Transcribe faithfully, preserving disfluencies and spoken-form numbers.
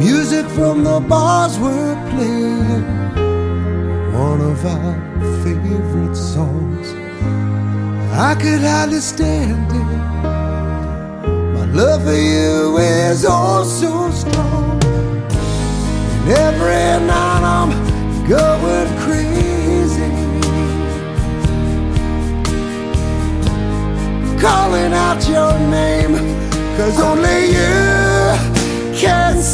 music from the bars were playing one of our favorite songs. I could hardly stand it. My love for you is oh so strong. And every night I'm going crazy, calling out your name, 'cause only you can